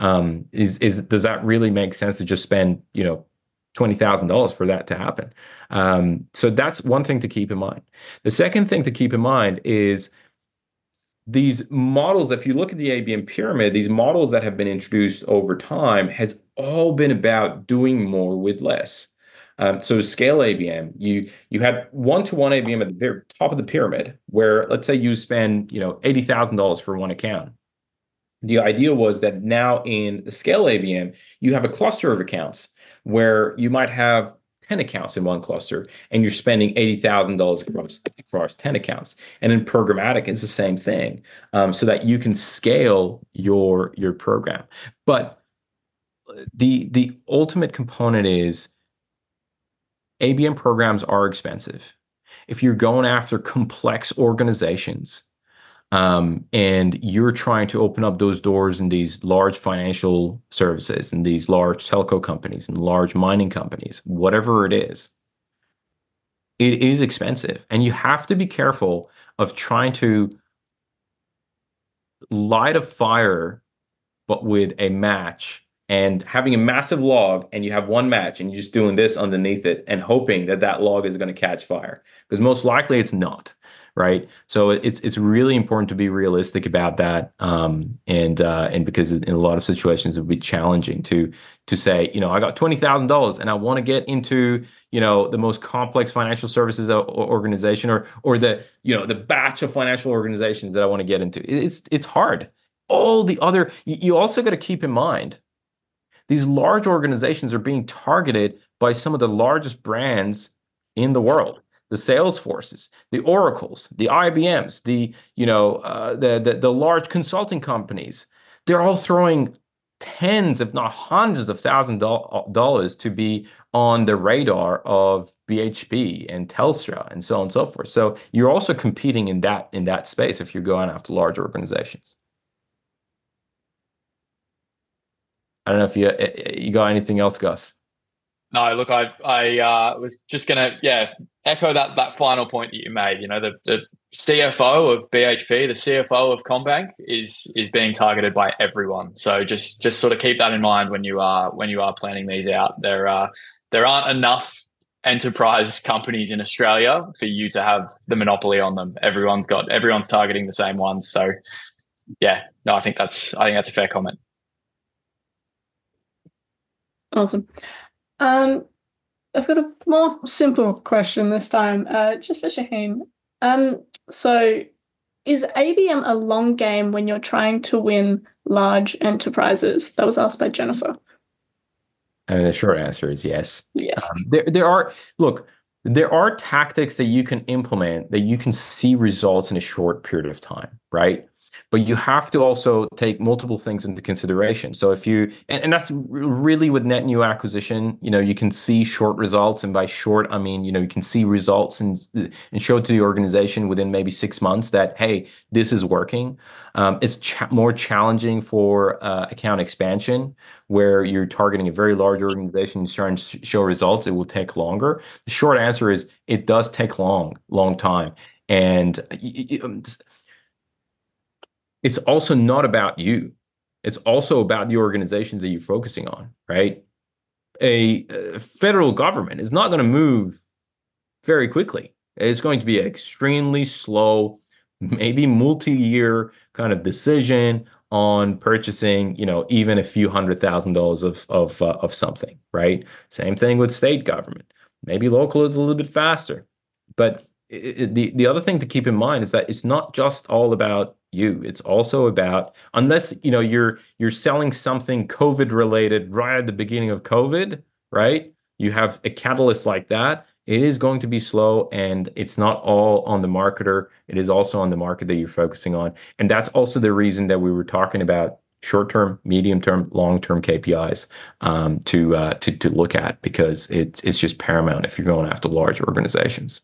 Does that really make sense to just spend, $20,000 for that to happen? So that's one thing to keep in mind. The second thing to keep in mind is these models, if you look at the ABM pyramid, these models that have been introduced over time has all been about doing more with less. So scale ABM, you have one-to-one ABM at the very top of the pyramid, where let's say you spend $80,000 for one account. The idea was that now in the scale ABM, you have a cluster of accounts where you might have 10 accounts in one cluster, and you're spending $80,000 across 10 accounts. And in programmatic, it's the same thing, so that you can scale your program. But the ultimate component is ABM programs are expensive. If you're going after complex organizations, and you're trying to open up those doors in these large financial services and these large telco companies and large mining companies, whatever it is expensive. And you have to be careful of trying to light a fire, but with a match, and having a massive log, and you have one match and you're just doing this underneath it and hoping that log is going to catch fire, because most likely it's not. Right. So it's really important to be realistic about that. And because in a lot of situations it would be challenging to say, I got $20,000 and I want to get into, the most complex financial services organization or the batch of financial organizations that I want to get into. It's hard. All the other, you also got to keep in mind, these large organizations are being targeted by some of the largest brands in the world. The Salesforces, the Oracles, the IBMs, the large consulting companies, they're all throwing tens, if not hundreds of thousands of dollars to be on the radar of BHP and Telstra and so on and so forth. So you're also competing in that space if you're going after large organizations. I don't know if you got anything else, Gus. No, look, I was just gonna echo that final point that you made. The CFO of BHP, the CFO of CommBank is being targeted by everyone. So just sort of keep that in mind when you are planning these out. There aren't enough enterprise companies in Australia for you to have the monopoly on them. Everyone's targeting the same ones. So I think that's a fair comment. Awesome. I've got a more simple question this time, just for Shaheen. So is ABM a long game when you're trying to win large enterprises? That was asked by Jennifer. I mean, the short answer is yes. Yes. There are tactics that you can implement that you can see results in a short period of time, right? But you have to also take multiple things into consideration. So if you, and that's really with net new acquisition, you can see short results. And by short, I mean, you can see results and show to the organization within maybe 6 months that, hey, this is working. It's more challenging for account expansion, where you're targeting a very large organization and trying to show results. It will take longer. The short answer is it does take long time. And it's also not about you. It's also about the organizations that you're focusing on, right? A federal government is not going to move very quickly. It's going to be an extremely slow, maybe multi-year kind of decision on purchasing, even a few $100,000 of something, right? Same thing with state government. Maybe local is a little bit faster, but the other thing to keep in mind is that it's not just all about you. It's also about, unless you're selling something COVID related right at the beginning of COVID, right? You have a catalyst like that. It is going to be slow, and it's not all on the marketer. It is also on the market that you're focusing on, and that's also the reason that we were talking about short-term, medium-term, long-term KPIs to look at, because it's just paramount if you're going after large organizations.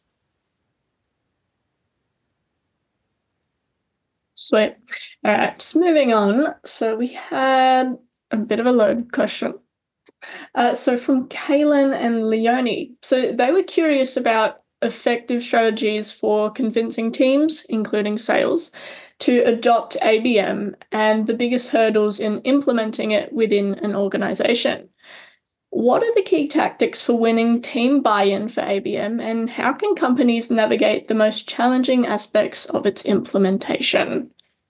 Sweet. All right, just moving on. So we had a bit of a loaded question. So from Kaylin and Leonie. So they were curious about effective strategies for convincing teams, including sales, to adopt ABM and the biggest hurdles in implementing it within an organization. What are the key tactics for winning team buy-in for ABM, and how can companies navigate the most challenging aspects of its implementation?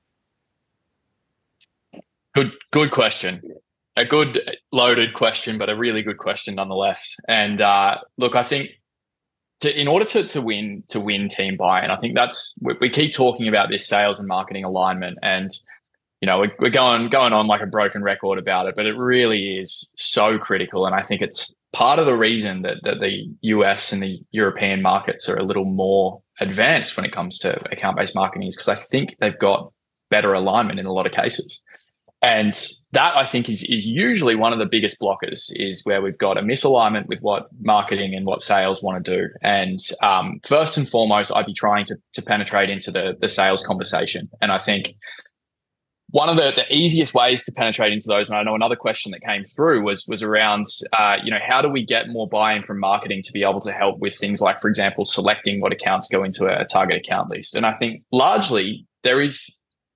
Good question. A good loaded question, but a really good question nonetheless. And look, I think in order to win team buy-in, I think we keep talking about this sales and marketing alignment, and we're going on like a broken record about it, but it really is so critical. And I think it's part of the reason that the US and the European markets are a little more advanced when it comes to account-based marketing, is because I think they've got better alignment in a lot of cases. And that, I think, is usually one of the biggest blockers, is where we've got a misalignment with what marketing and what sales want to do. And first and foremost, I'd be trying to penetrate into the sales conversation. And I think one of the easiest ways to penetrate into those, and I know another question that came through was around, how do we get more buy-in from marketing to be able to help with things like, for example, selecting what accounts go into a target account list. And I think largely there is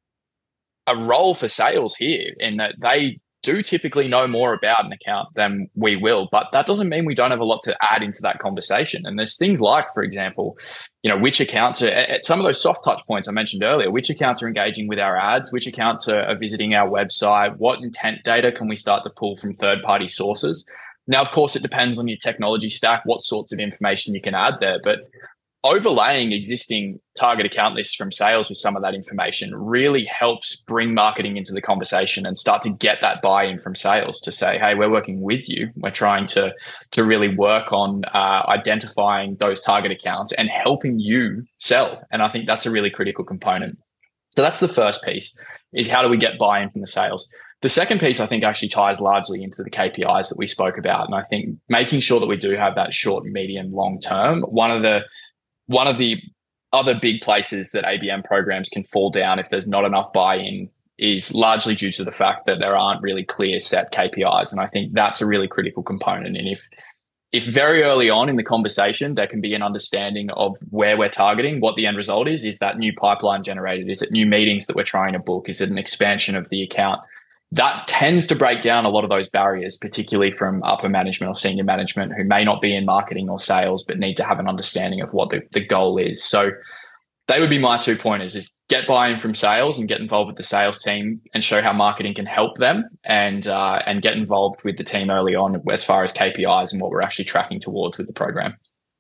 a role for sales here, in that they do typically know more about an account than we will, but that doesn't mean we don't have a lot to add into that conversation. And there's things like, for example, which accounts are at some of those soft touch points I mentioned earlier, which accounts are engaging with our ads, which accounts are visiting our website, what intent data can we start to pull from third-party sources. Now, of course, it depends on your technology stack, what sorts of information you can add there, but overlaying existing target account lists from sales with some of that information really helps bring marketing into the conversation and start to get that buy-in from sales to say, hey, we're working with you. We're trying to really work on identifying those target accounts and helping you sell. And I think that's a really critical component. So that's the first piece, is how do we get buy-in from the sales? The second piece, I think, actually ties largely into the KPIs that we spoke about. And I think making sure that we do have that short, medium, long term. One of the other big places that ABM programs can fall down if there's not enough buy-in is largely due to the fact that there aren't really clear set KPIs. And I think that's a really critical component. And if very early on in the conversation, there can be an understanding of where we're targeting, what the end result is that new pipeline generated? Is it new meetings that we're trying to book? Is it an expansion of the account? That tends to break down a lot of those barriers, particularly from upper management or senior management who may not be in marketing or sales, but need to have an understanding of what the goal is. So they would be my 2 pointers, is get buy-in from sales and get involved with the sales team and show how marketing can help them, and get involved with the team early on as far as KPIs and what we're actually tracking towards with the program.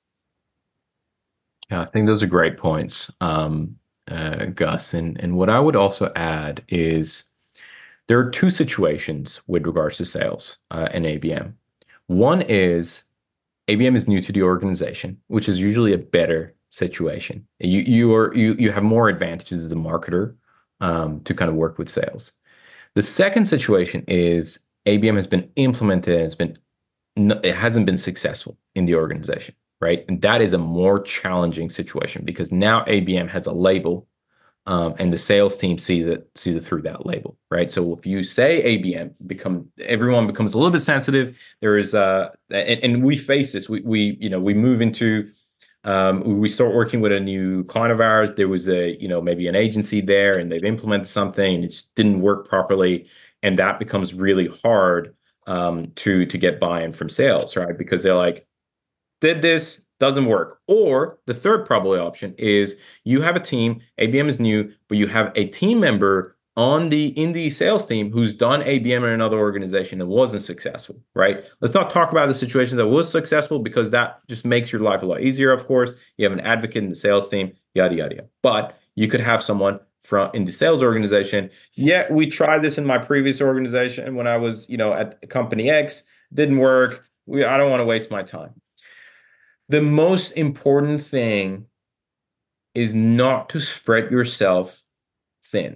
Yeah, I think those are great points, Gus. And what I would also add is, there are two situations with regards to sales and ABM. One is ABM is new to the organization, which is usually a better situation. You have more advantages as a marketer to kind of work with sales. The second situation is ABM has been implemented and it hasn't been successful in the organization, right? And that is a more challenging situation because now ABM has a label, and the sales team sees it through that label, right? So if you say ABM, everyone becomes a little bit sensitive. There is and we face this. We move into we start working with a new client of ours. There was maybe an agency there, and they've implemented something, and it just didn't work properly, and that becomes really hard to get buy-in from sales, right? Because they're like, did this, doesn't work. Or the third probably option is you have a team, ABM is new, but you have a team member in the sales team who's done ABM in another organization and wasn't successful, right? Let's not talk about the situation that was successful because that just makes your life a lot easier, of course. You have an advocate in the sales team, yada, yada, yada. But you could have someone in the sales organization. Yeah, we tried this in my previous organization when I was, at company X, didn't work. I don't want to waste my time. The most important thing is not to spread yourself thin.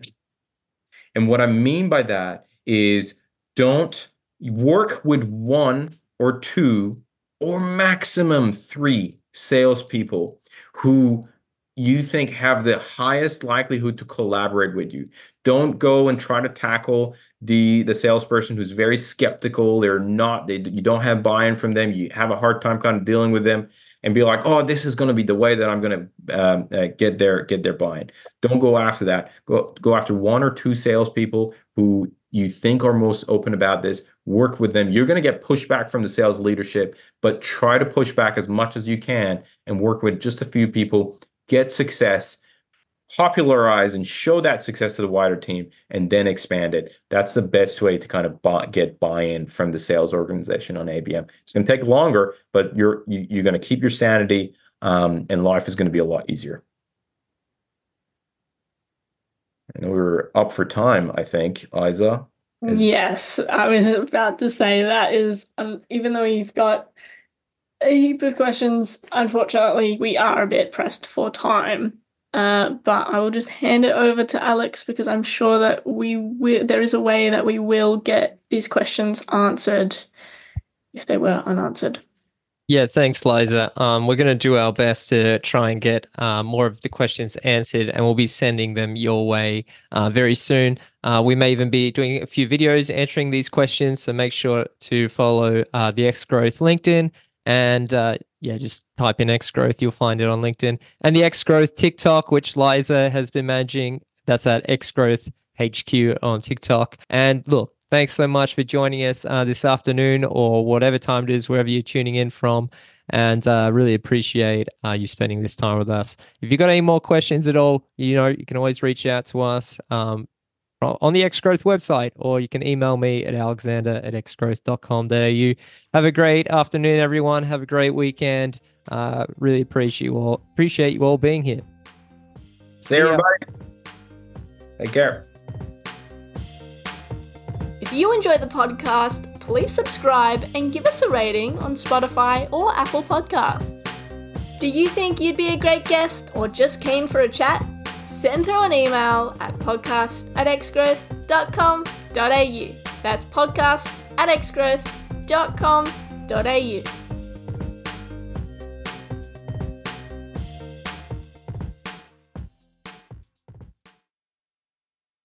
And what I mean by that is don't work with 1 or 2 or maximum 3 salespeople who you think have the highest likelihood to collaborate with you. Don't go and try to tackle the salesperson who's very skeptical. You don't have buy-in from them. You have a hard time kind of dealing with them and be like, oh, this is going to be the way that I'm going to get their buy-in. Don't go after that. Go after 1 or 2 salespeople who you think are most open about this. Work with them. You're going to get pushback from the sales leadership, but try to push back as much as you can and work with just a few people. Get success, popularize and show that success to the wider team, and then expand it. That's the best way to kind of get buy-in from the sales organization on ABM. It's going to take longer, but you're going to keep your sanity, and life is going to be a lot easier. I know we're up for time, I think, Isa. Yes, I was about to say that is, even though you've got a heap of questions, unfortunately, we are a bit pressed for time. But I will just hand it over to Alex because I'm sure that there is a way that we will get these questions answered if they were unanswered. Yeah, thanks, Liza. We're going to do our best to try and get more of the questions answered, and we'll be sending them your way very soon. We may even be doing a few videos answering these questions, so make sure to follow the X-Growth LinkedIn. And just type in X-Growth, you'll find it on LinkedIn. And the X-Growth TikTok, which Liza has been managing, that's at X-Growth HQ on TikTok. And look, thanks so much for joining us this afternoon or whatever time it is, wherever you're tuning in from. And really appreciate you spending this time with us. If you've got any more questions at all, you can always reach out to us on the X-Growth website, or you can email me at alexander@xgrowth.com.au. Have a great afternoon, everyone. Have a great weekend. Really appreciate you all being here. See you, everybody. Take care. If you enjoy the podcast, please subscribe and give us a rating on Spotify or Apple Podcasts. Do you think you'd be a great guest or just keen for a chat? Send through an email at podcast@xgrowth.com.au. That's podcast@xgrowth.com.au.